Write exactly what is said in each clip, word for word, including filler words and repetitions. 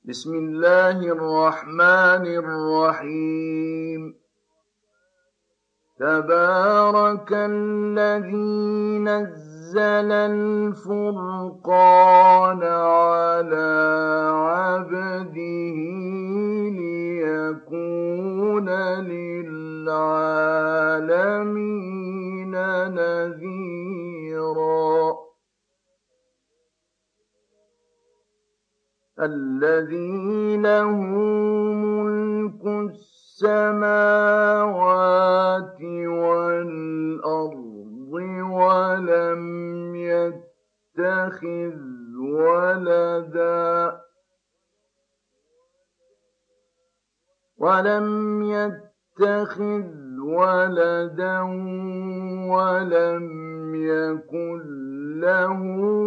بسم الله الرحمن الرحيم تبارك الذي نزل الفرقان على عبده ليكون للعالمين نذيرا الذي له ملك السماوات والأرض ولم يتخذ ولدا ولم يتخذ ولدا ولم يكن له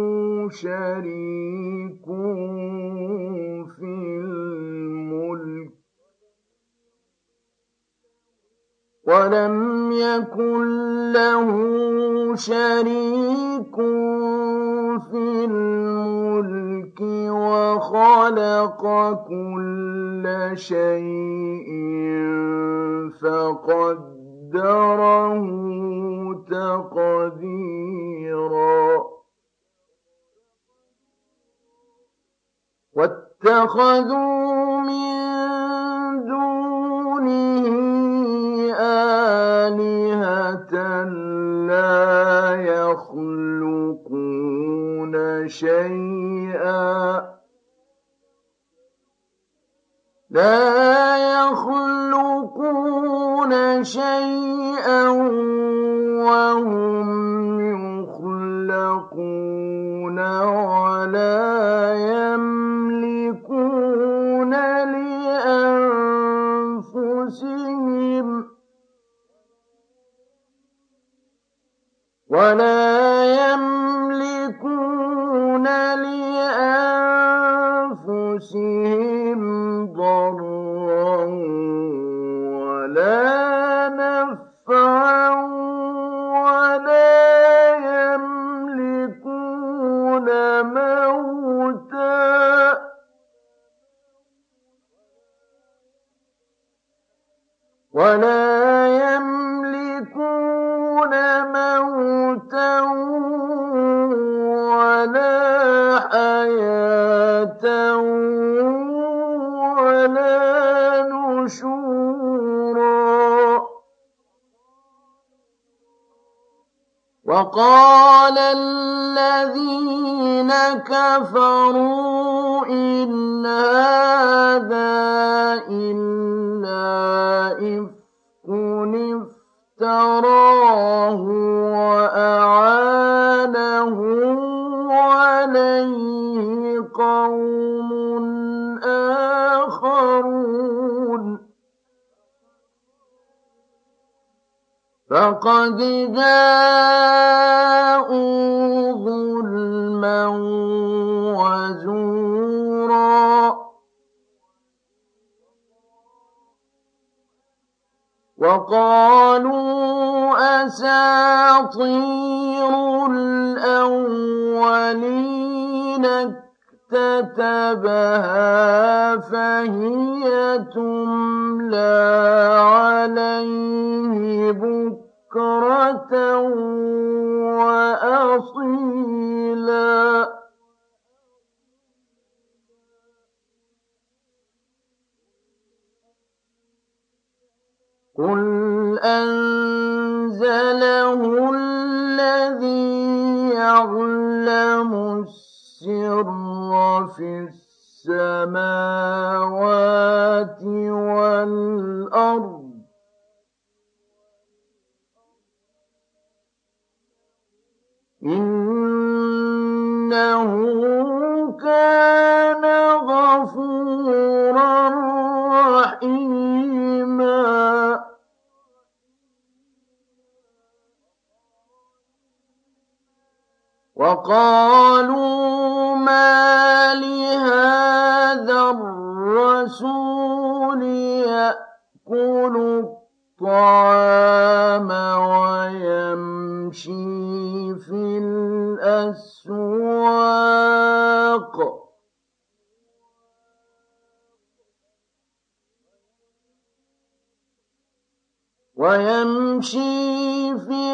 شريك في الملك ولم يكن له شريك في الملك وخلق كل شيء فقدره تقديرا واتخذوا من دونه آلهة لا يخلقون شيئا لا يخلقون شيئا وهم يخلقون ولا يملكون لأنفسهم ولا يملكون لأنفسهم ضرا ولا نفعا ولا يملكون موتا ولا يملكون موتا ولا حياة ولا نشورا وقال الذين كفروا إن هذا إلا إفك افتراه وأعانه عليه قوم آخرون فقد جاءوا ظلما وزورا وقالوا أساطير الأولين اكتتبها فهي تملى عليه بكرة وأصيلا قل أنزله الذي يعلم السر في السماوات والأرض إنه كان غفورا رحيما وقالوا ما لهذا الرسول يأكل الطعام ويمشي في الأسواق ويمشي في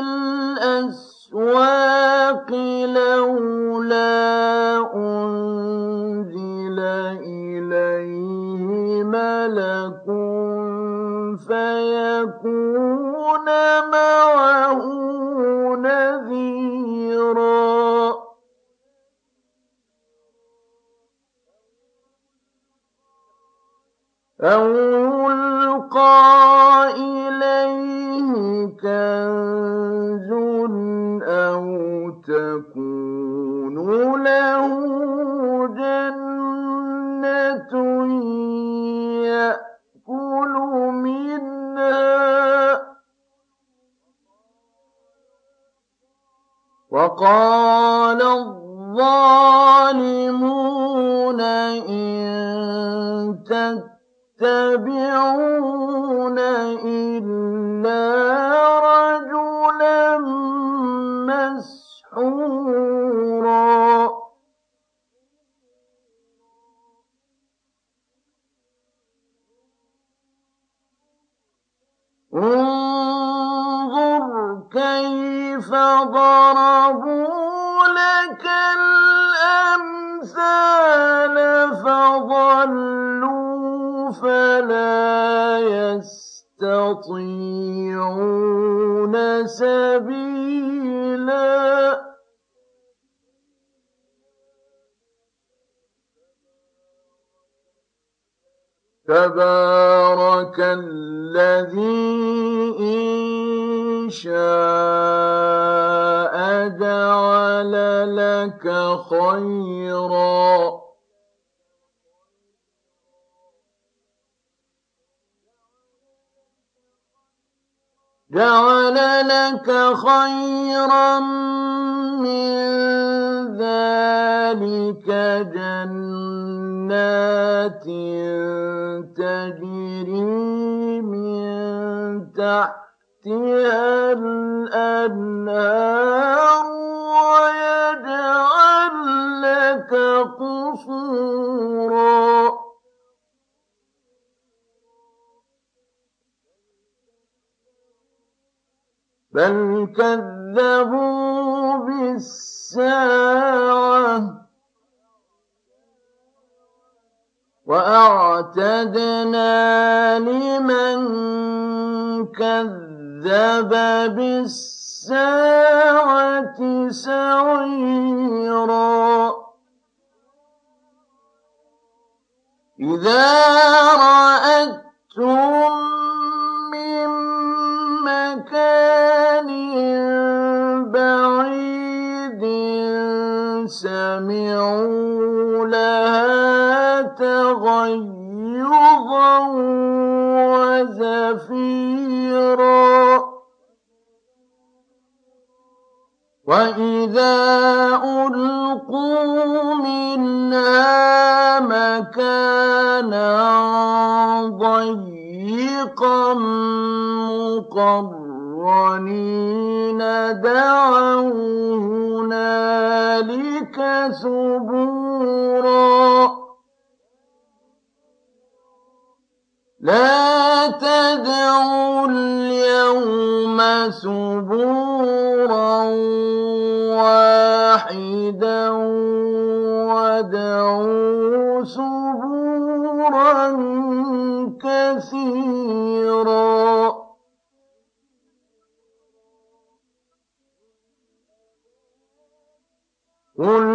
الأسواق لولا أنزل إليه ملك فيكون معه نذيرا أو يلقى إليه كنز أو تكون له جنة يأكل منها وقال الظالمون إن تتبعون إلا رجلا مسحورا انظر كيف ضربوا لك الأمثال فضلوا فلا يستطيعون سبيلا تبارك الذي إن شاء جعل لك خيرا جعل لك خيرا من ذلك جنات تجري من تحتها الأنهار ويجعل لك قصورا بل كذبوا بالساعة وأعتدنا لمن كذب بالساعة سعيرا إذا رأتهم من مكان بعيد سمعوا لها تغيظا وزفيرا وإذا ألقوا منها مكانا ضيقا مقرنين دعوا هنالك ثبورا لا تدعوا اليوم ثبورا واحدا ودعوا ثبورا كثيرا قل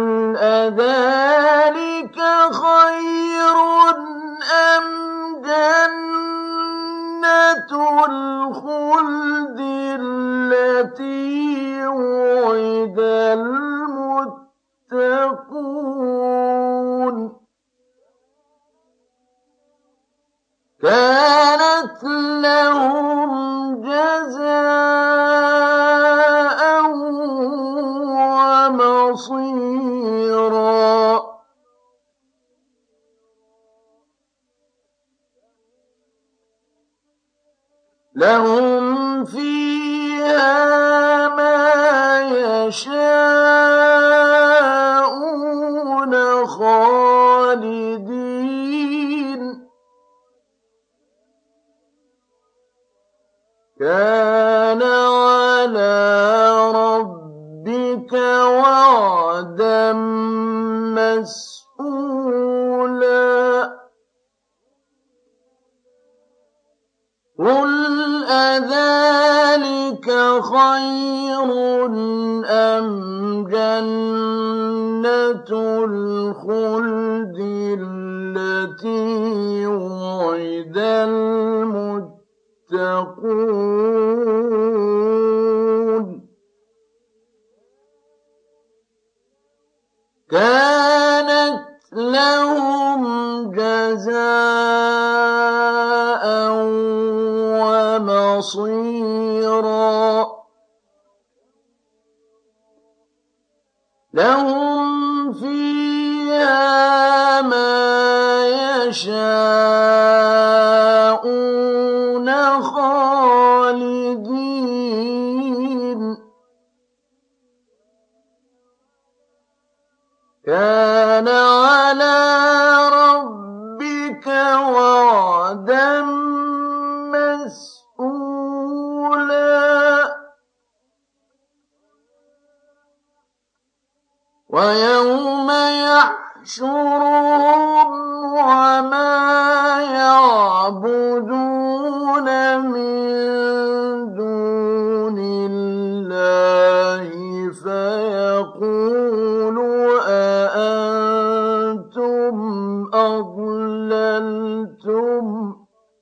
أذلك خير أم جنة الخلد التي وعد المتقون كانت لهم جزاء ومصيرا لهم فيها ما يشاءون خالدين كان على ربك وعدا مسئولا قل أذلك خير أم جنة الخلد التي وعد المتقون كانت لهم جزاء ومصيرا لهم فيها ما يشاءون خالدين كان على ربك وعدا مسئولا ويوم يحشرهم وما يعبدون من دون الله فيقول أأنتم أضللتم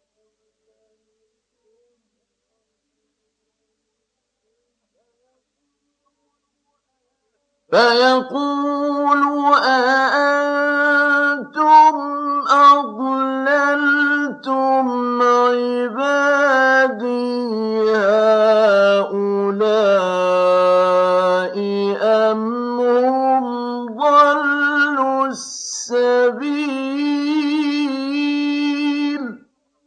فيقول أأنتم أضللتم عبادي هؤلاء أم هم ضلوا السبيل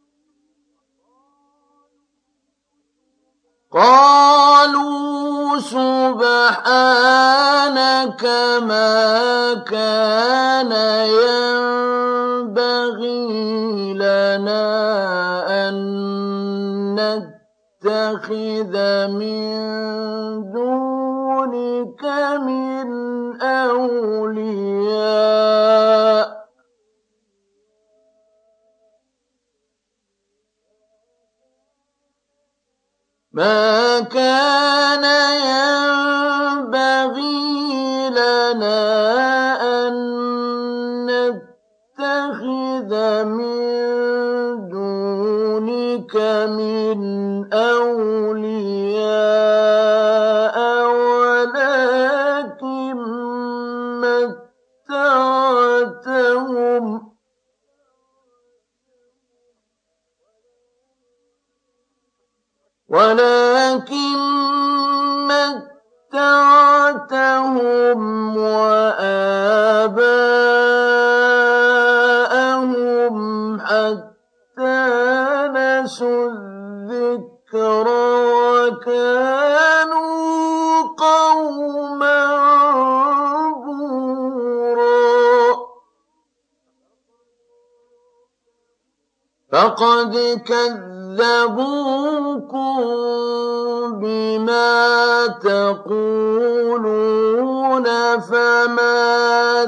قالوا سبحانك ما كان ينبغي لنا أن نتخذ من دونك من أولياء ما كان ينبغي لنا أن نتخذ من دونك من أولياء ولكن متعتهم ولكن متعتهم وآباءهم حتى نسوا الذكر وكانوا قوما بورا فقد كذبوكم بما تقولون فما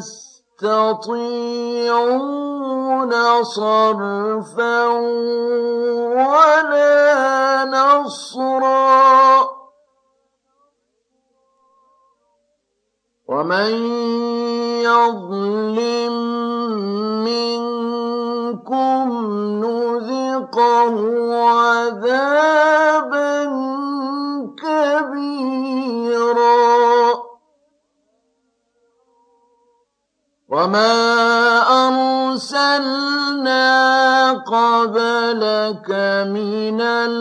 تستطيعون صرفا ولا نصرا ومن يظلم منكم نذقه عذابا كبيرا وما أرسلنا قبلك من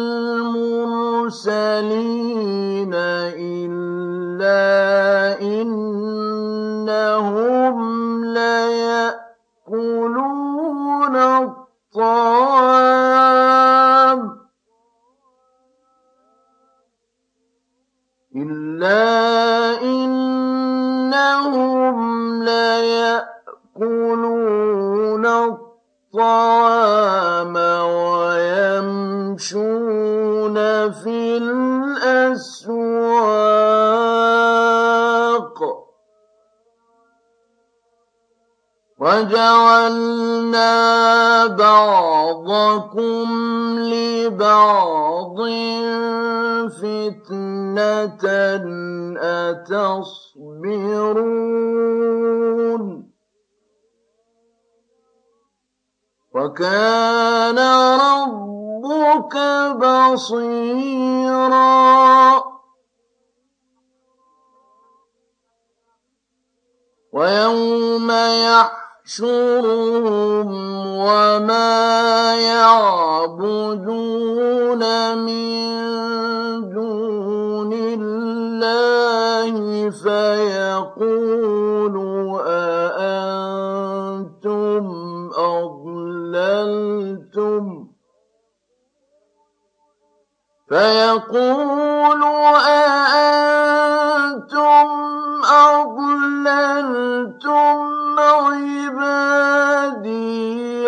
المرسلين إلا إنهم ليأكلون الطعام إلا إنهم ليأكلون الطعام ويمشون في الأسواق وجعلنا بعضكم لبعض فتنة أتصبرون وكان ربك بصيرا ويوم يحشرهم وما يعبدون من دون الله فيقول أأنتم أضللتم فيقول أأنتم أضللتم عبادي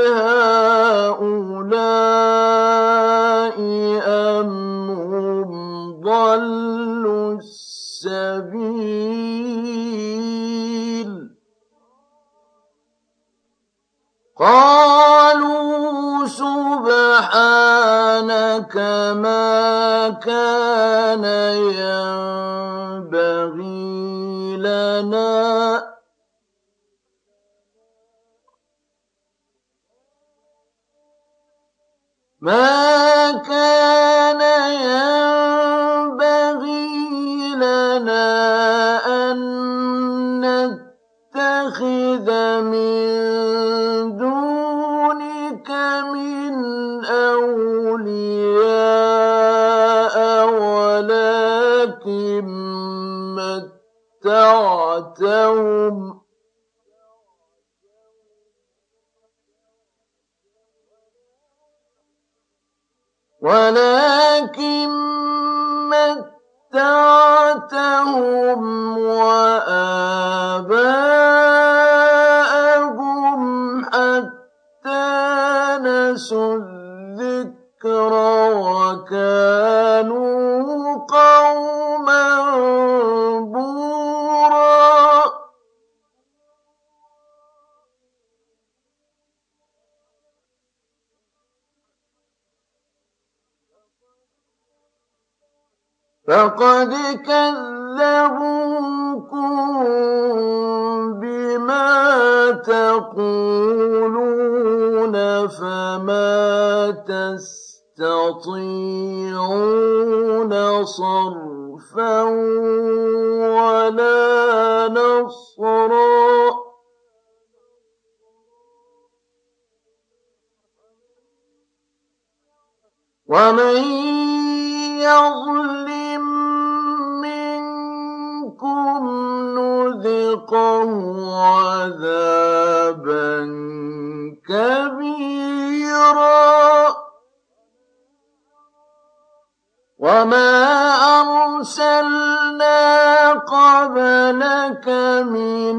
هؤلاء أم هم ضلوا السبيل قالوا سبحانك ما كان ينبغي لنا ما كان ينبغي لنا أن نتخذ من دونك من أولياء ولكن متعتهم ولكن متعتهم وآباءهم حتى نسوا الذكر وكانوا قوما بورا فقد كذبوكم بما تقولون فما تستطيعون صرفا ولا نصرا ومن يظلم منكم نذقه عذابا كبيرا وما أرسلنا قبلك من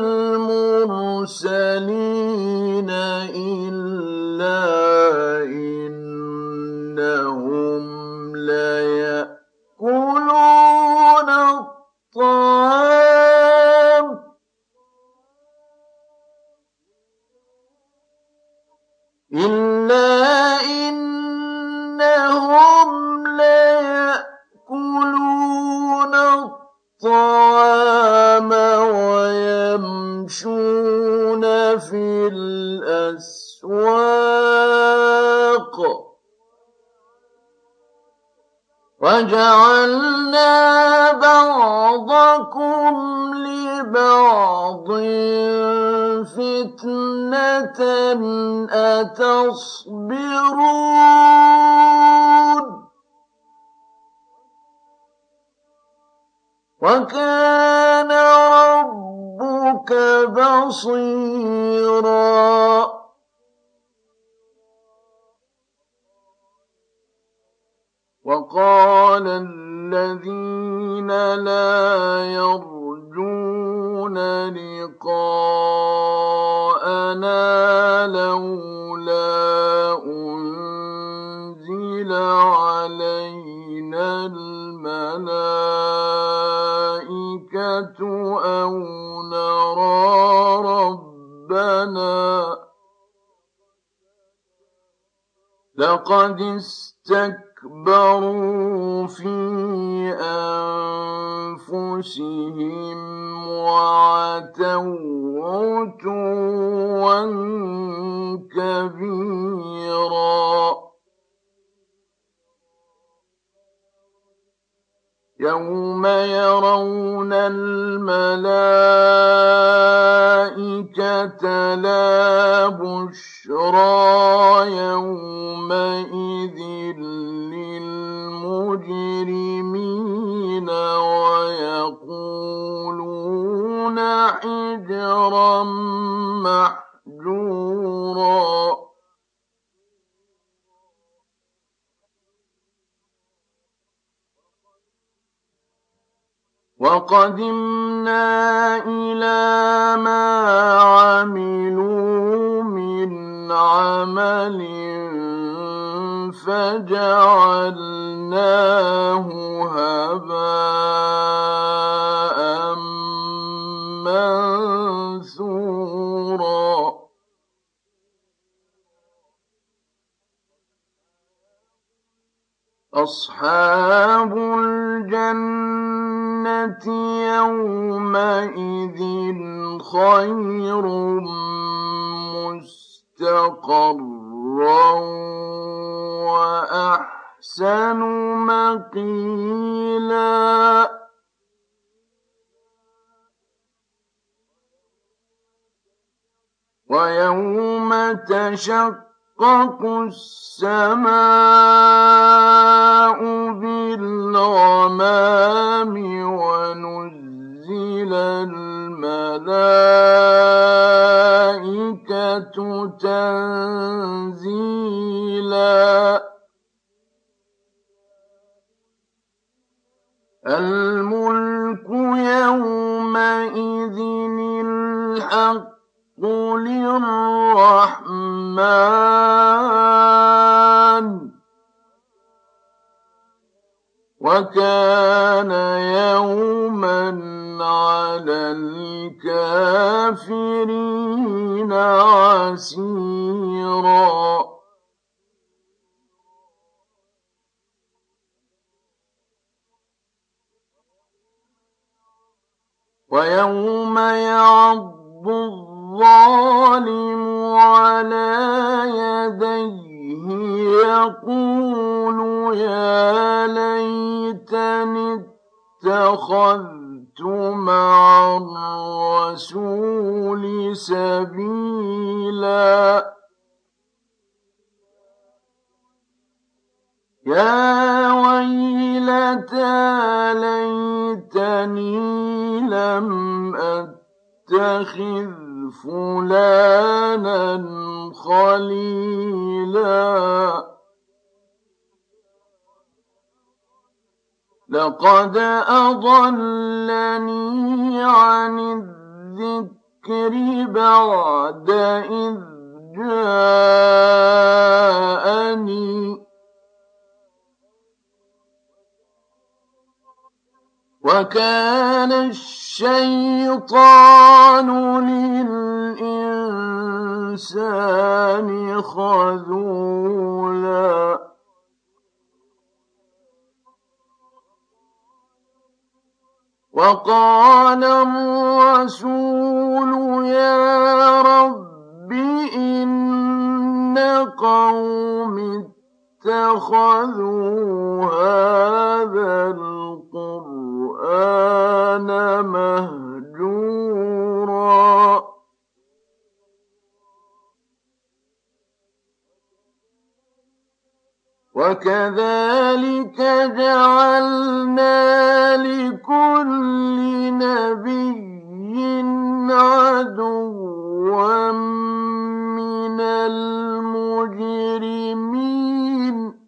المرسلين إلا إنهم ليأكلون الطعام إلا إنهم ليأكلون الطعام ويمشون في الأسواق وجعلنا بعضكم لبعض فتنة أتصبرون وكان ربك بصيرا وقال الذين لا يرجون لقاءنا لولا أنزل عليهم أو نرى ربنا لقد استكبروا في أنفسهم وعتوا عتوا كبيرا يوم يرون الملائكة لا بشرى يومئذ للمجرمين ويقولون حجرا محجورا وقدمنا إلى ما عملوا من عمل فجعلناه هباء منثورا أصحاب الجنة يومئذ خير مستقرا وأحسن مقيلا ويوم تشقق السماء بالغمام ونزل الملائكة تنزيلا الملك يومئذ الحق للرحمن وكان يوما على الكافرين عسيرا ويوم يعض الظالم على يديه يقول يا ليتني اتخذت مع الرسول سبيلا يا ويلتى ليتني لم أتخذ فلانا خليلا لقد أضلني عن الذكر بعد إذ جاءني وكان الشيطان للإنسان خذولا وقال الرسول يا رب إن قوم اتخذوا هذا القرآن مهجورا وكذلك جعلنا لكل نبي عدوا من المجرمين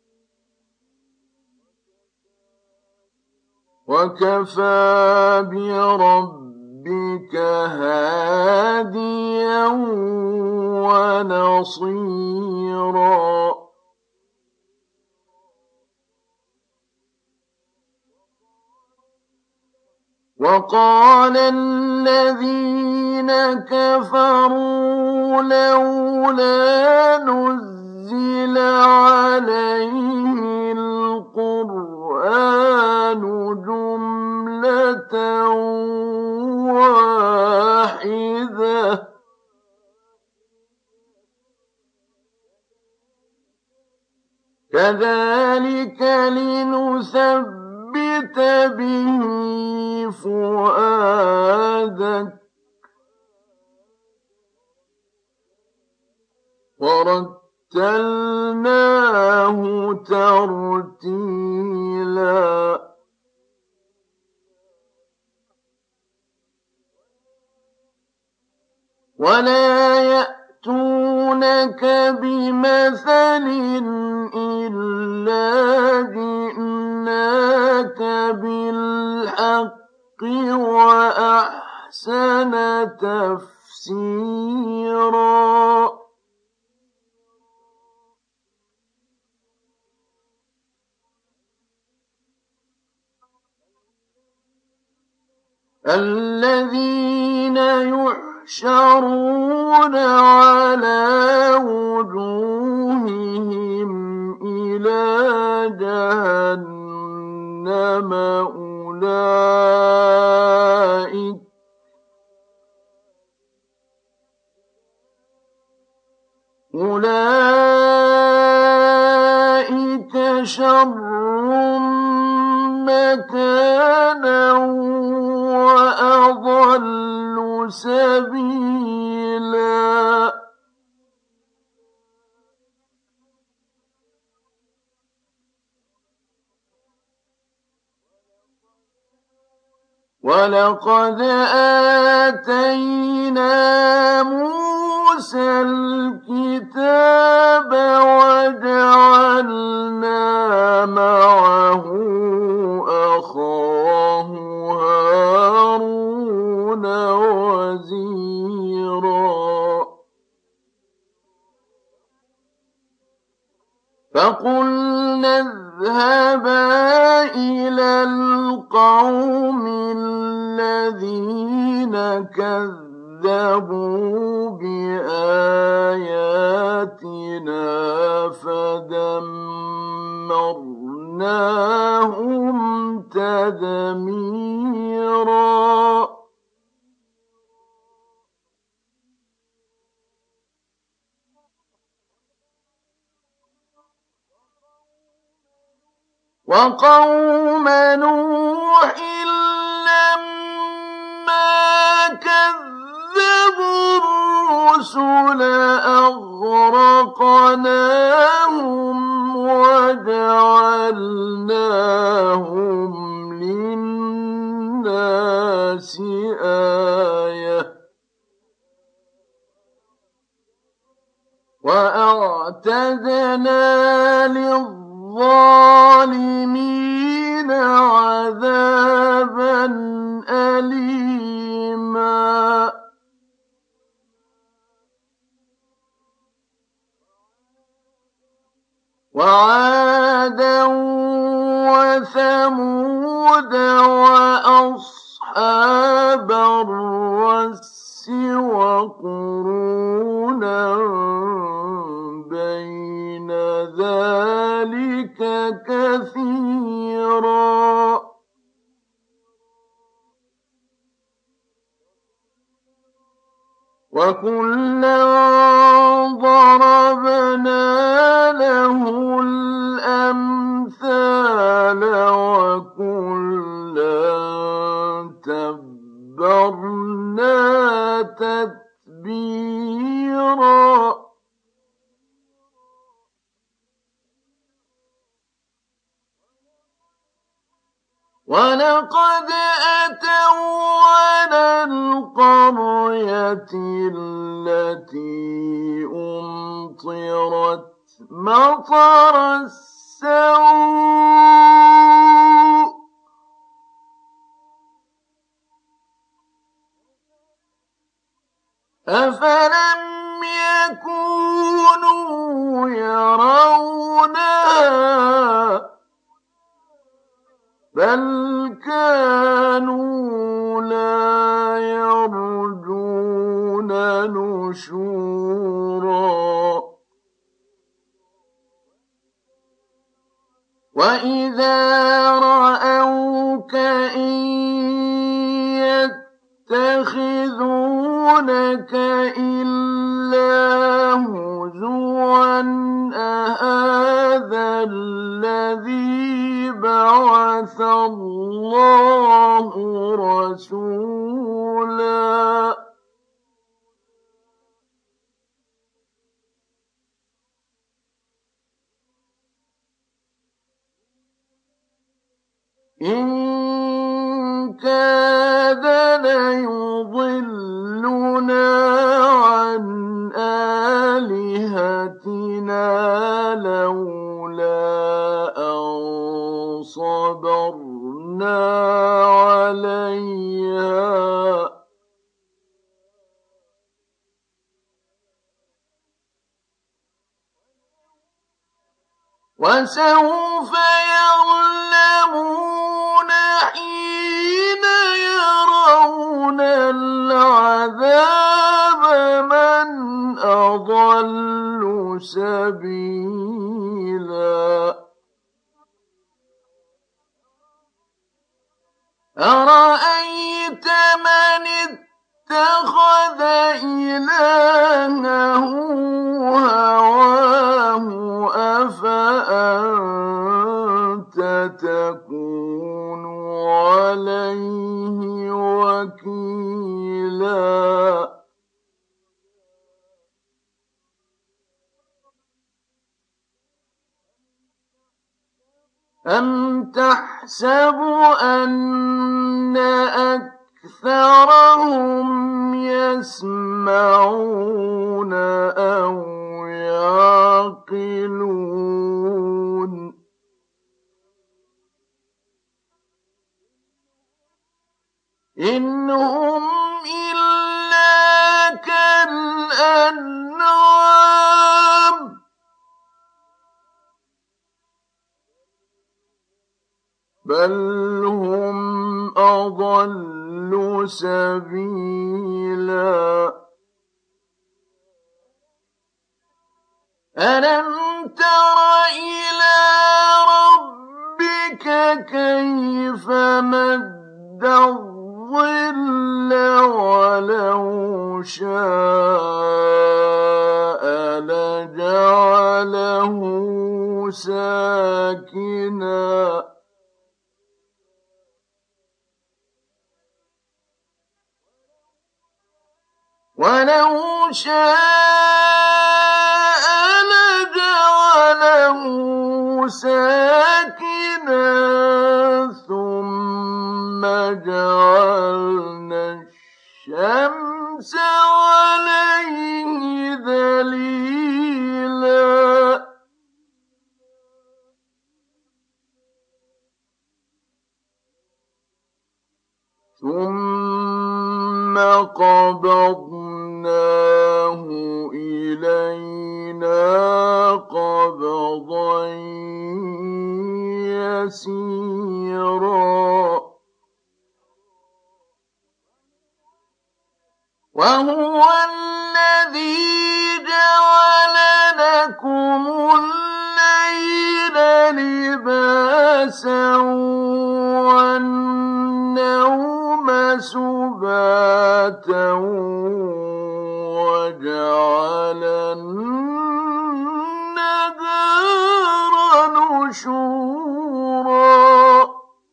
وكفى بربك هاديا ونصيرا وقال الذين كفروا لولا نزل عليه القرآن جملة واحدة كذلك لنثبت به فؤادك ورتلناه ترتيلا ولا يأتونك بمثل إلا جئناك بالحق وأحسن تفسيرا الذين يحشرون على وجوههم إلى جهنم أولئك أولئك شر مكانا وأضل سبيلا ولقد آتينا موسى الكتاب وجعلنا معه أخاه هارون وزيرا فقلنا اذهبا إلى القوم الذين كذبوا بآياتنا فدمرناهم تدميرا وقوم نوح لما كذبوا الرسل أغرقناهم وجعلناهم للناس آية وأعتدنا للظالمين عذابا أليما وعادا وثمود وأصحاب الرس وقرونا بين ذلك كثيرا وكلا ضربنا له الأمثال وكلا تبرنا تتبيرا ولقد أتوا على القرية التي أمطرت مطر السوء أفلم يكونوا يرونها بل كانوا وإذا رأوك إن يتخذونك إلا هزوا أهذا الذي بعث الله رسولا إن كاد ليضلنا عن آلهتنا لولا أن صبرنا عليها وسوف يعلمون حين يرون العذاب من أضل سبيلا أرأيت من اتخذ إلهه هواه أفأنت تكون عليه وكيلا أم تحسب أن أكثرهم يسمعون أو يعقلون إن هم إلا كالأنعام بل هم أضل سبيلا ألم تر إلى ربك كيف مد الظل ولو شاء لجعله ساكنا ولو شاء لجعله ساكنا ثم جعلنا الشمس عليه دليلا ثم قبضناه إلينا قبضا يسيرا وهو الذي جعل لكم الليل لباسا والنوم سباتا وجعل النهار نشورا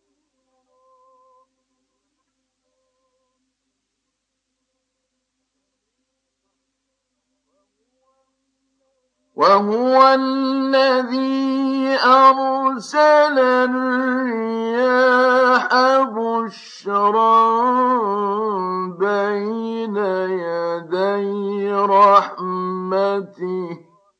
وهو الذي أرسل الرياح بشرا بين يدي رحمته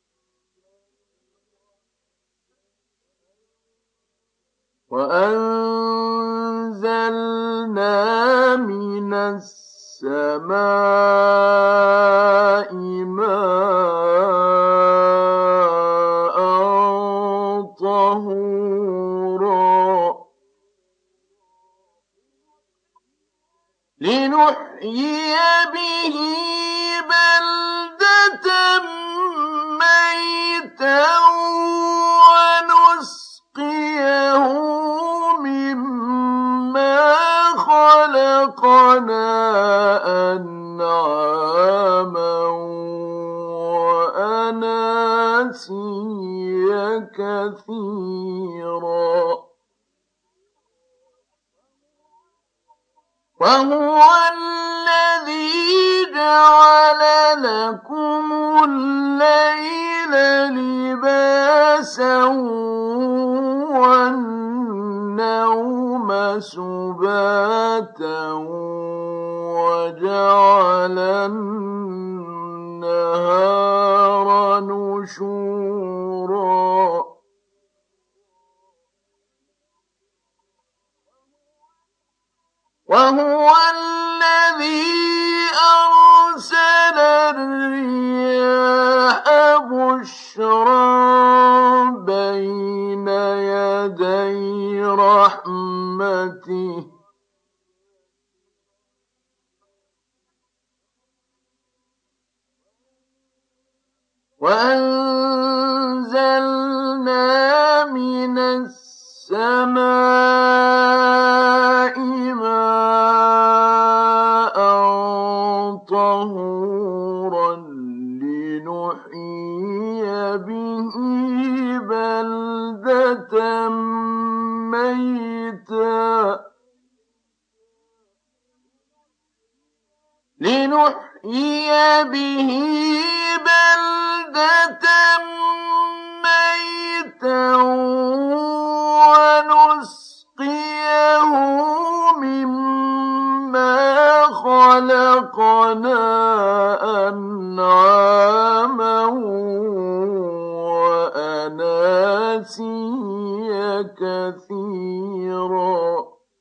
وأنزلنا من السماء ماء طهورا لنحيي به بلدة ميتا ونسقيه أناسيا كثيرا وهو الذي جعل لكم الليل لباسا والنوم سباتا وجعل النهار نشورا وهو الذي أرسل الرياح بشرا بين يدي رحمته وأنزلنا من السماء ماء طهورا لنحيي به بلدة ميتا لنحيي به بلدة ميتا ونسقيه مما خلقنا أنعاما وأناسيا كثيرا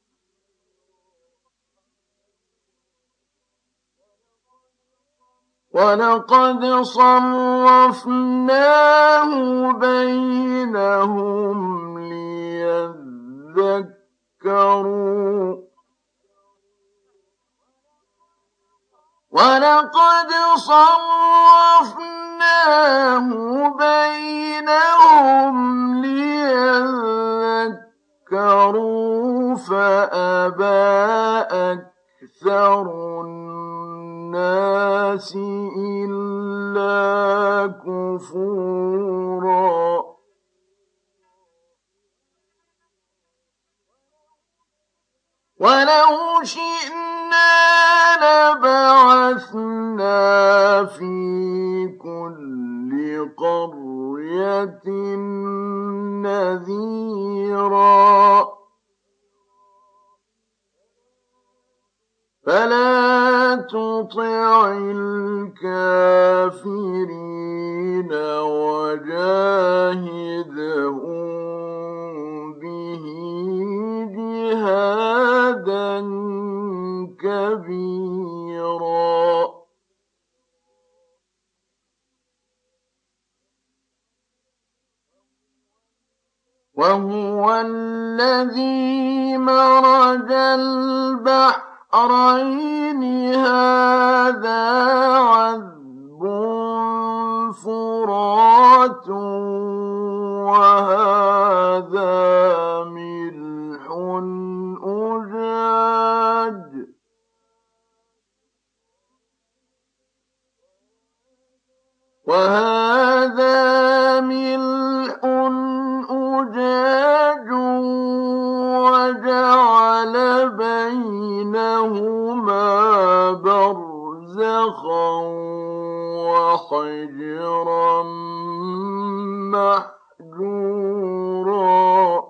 ولقد صرفناه بينهم ليذكروا ولقد صرفناه بينهم ليذكروا فأبى أكثر الناس إلا كفورا ولو شئنا لبعثنا في كل قرية نذيرا فلا تطع الكافرين وجاهدهم به جهادا كبيرا وهو الذي مرج البحرين هذا عذب فرات وهذا ملح أجاج وهذا ملح أجاج وجعل بينهما برزخا وحجرا محجورا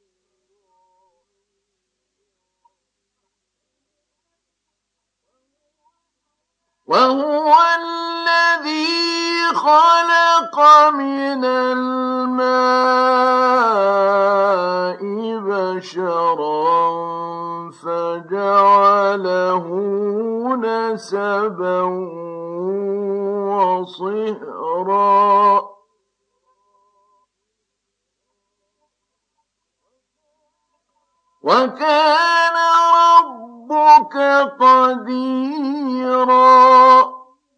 وهو الذي خلق من الماء بشرا فجعله نسبا وصهرا وكان ربك قديرا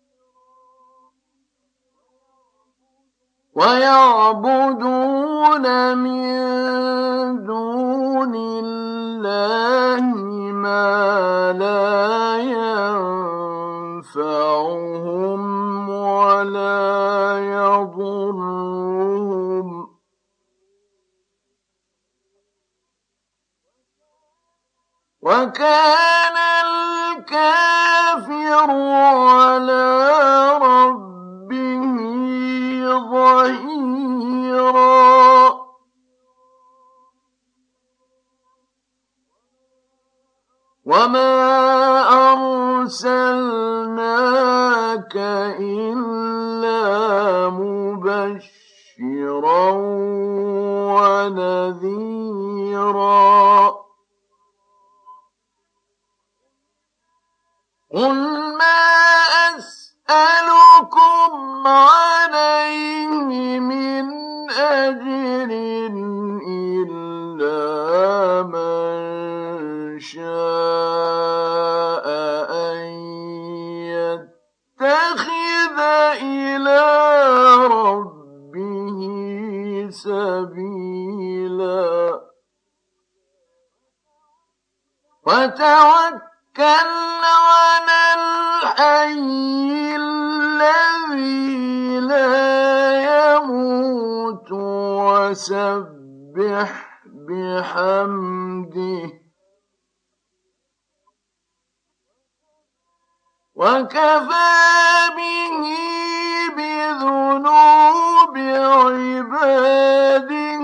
ويعبدون من دون الله ما لا ينفعهم ولا يضرهم يضرهم وكان الكافر على ربه ظهيرا وما أرسلناك إلا مبشرا ونذيرا قل ما أسألكم عليه من أجر إلا من شاء أن يتخذ إلى ربه سبيلا وتوكل على الحي الذي لا يموت وسبح بحمده وكفى به بذنوب عباده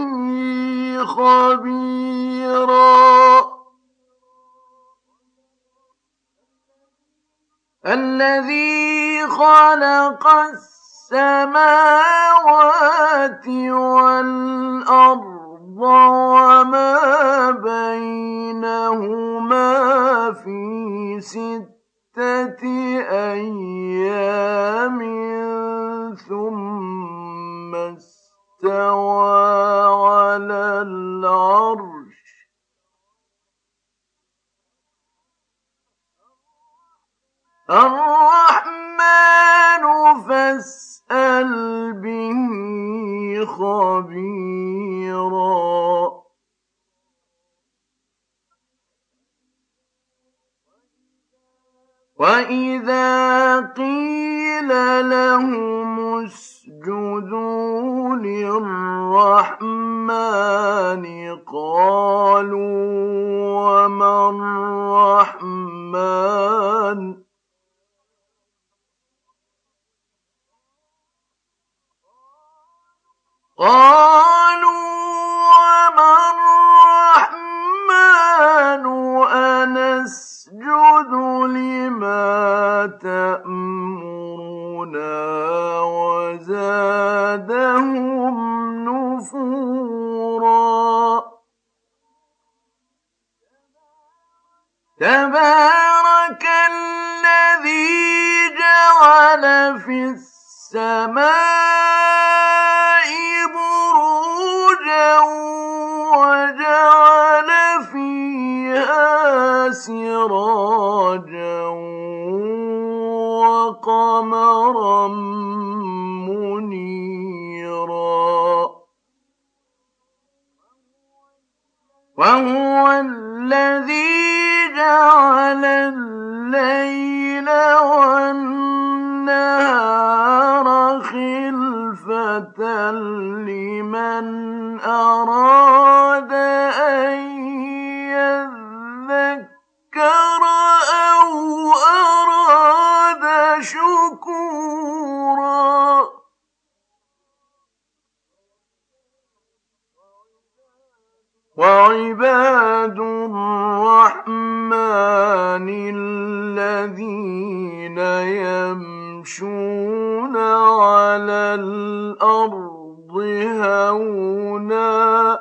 خبيرا الذي خلق السماوات والأرض وما بينهما في ستة أيام ثم استوى على العرش الرحمن فاسأل به خبيرا وإذا قيل لهم اسجدوا للرحمن قالوا وما الرحمن قالوا وما الرحمن أنسجد لما تأمرنا وزادهم نفورا تبارك الذي جعل في السماء بروجا وجعل فيها سراجا وقمرا منيرا وهو الذي جعل الليل والنهار خلفة لمن أراد أن يذكر أو أراد شكورا وعباد الرحمن الذين يمشون على الأرض هونا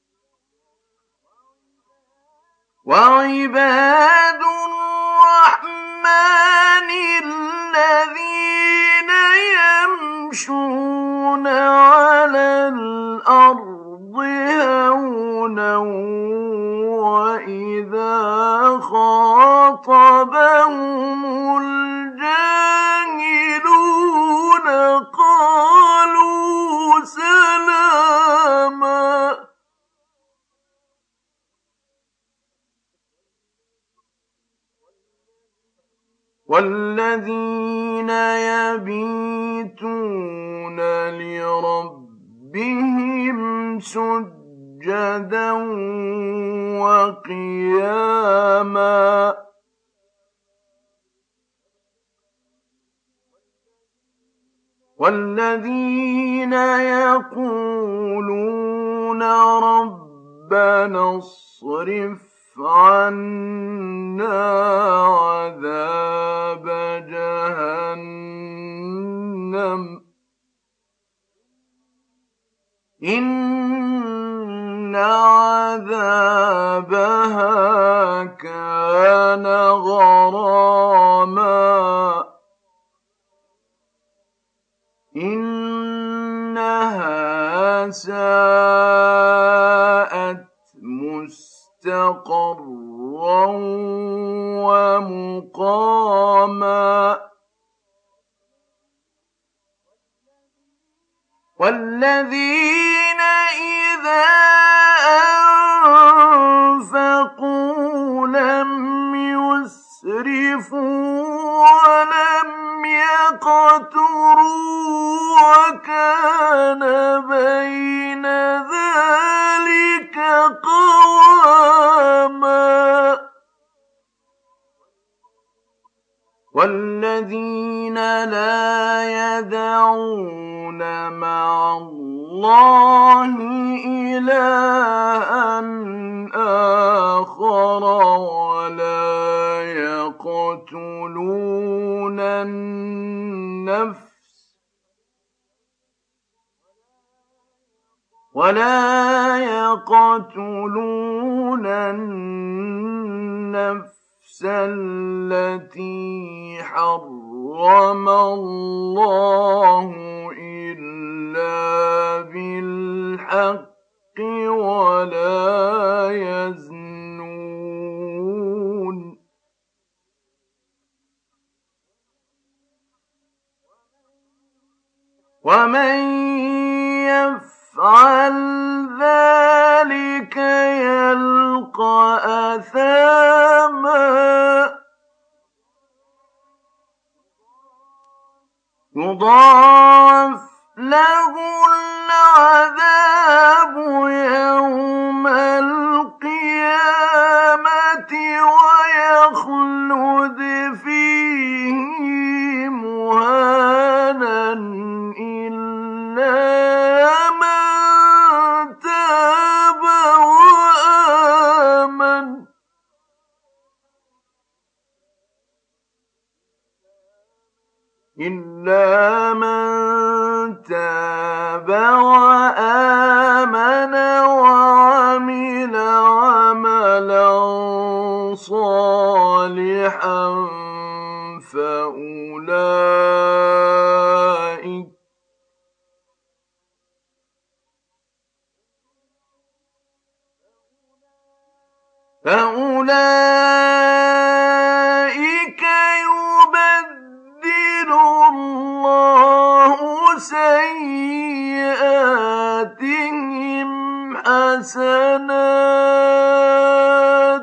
وعباد الرحمن الذين يمشون على الأرض هونا وإذا خاطبهم الجاهلون قالوا سلاما والذين يبيتون لربهم سجدا وقياما والذين يقولون ربنا اصرف عنا عذاب جهنم إن عذابها كان غراما إنها ساءت مستقرا ومقاما والذين إذا أنفقوا لم يسرفوا ولم يقتروا وكان بين ذلك قواما والذين لا يدعون مع الله إلها آخر ولا يقتلون النفس ولا يقتلون النفس التي حرم الله إلا بالحق ولا يزنون ومن يفعل ذلك يلقى أثاما يضاعف له العذاب يوم القيامة ويخلد فيه مهانا إلا من تاب وآمن إلا من تاب وآمن وعمل عملا صالحا فأولئك فأولئك يبدل الله سيئاتهم حسنات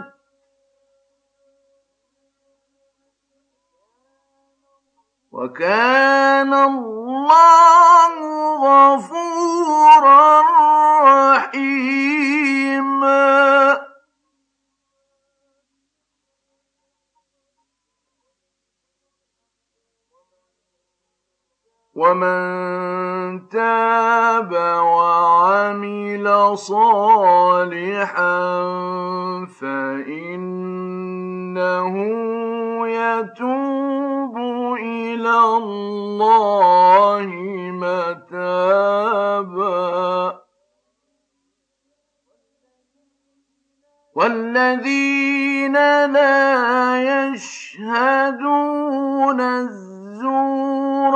وكان الله غفورا رحيما ومن تاب وعمل صالحا فإنه يتوب إلى الله متابا والذين لا يشهدون الزور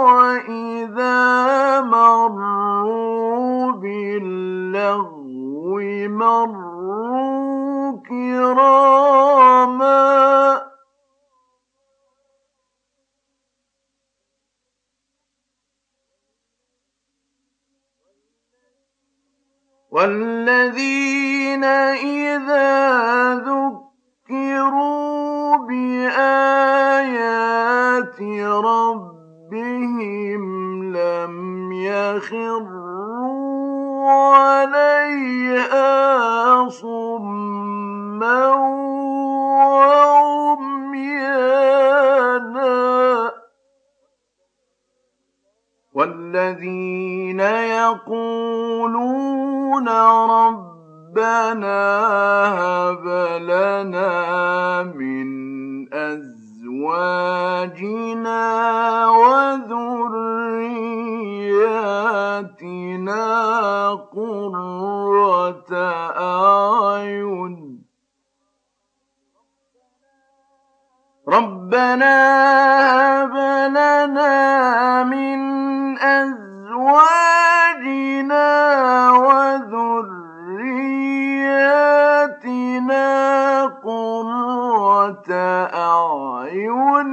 وإذا مروا باللغو مروا كراما والذين إذا ذكروا بآيات ربهم لم يخروا عليها صما وعميانا والذين يقولون ربنا هب لنا من أزواجنا وذرياتنا قرة أعين ربنا هب لنا من أزواجنا وذرياتنا قرة أعين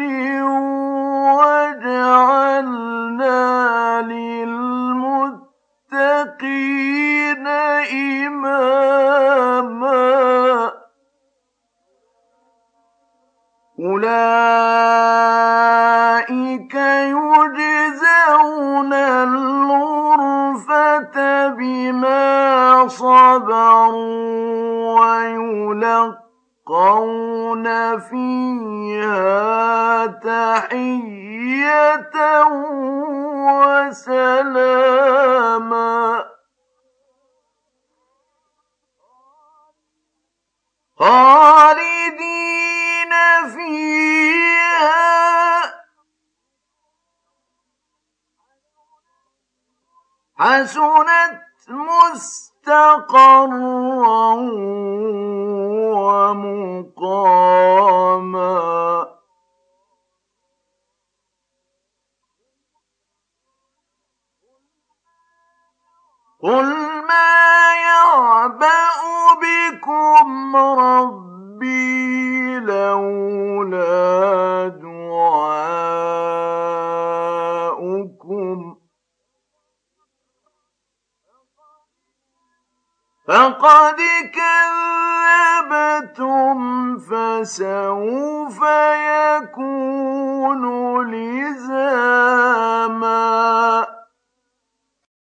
واجعلنا للمتقين إماما أولئك يجزون الغرفة بما صبروا ويلقون فيها تحية وسلاما خالدين فيها حسنت مستقرا ومقاما قل ما يعبأ بكم ربي لولا دعاؤكم فقد كذبتم فسوف يكون لزاما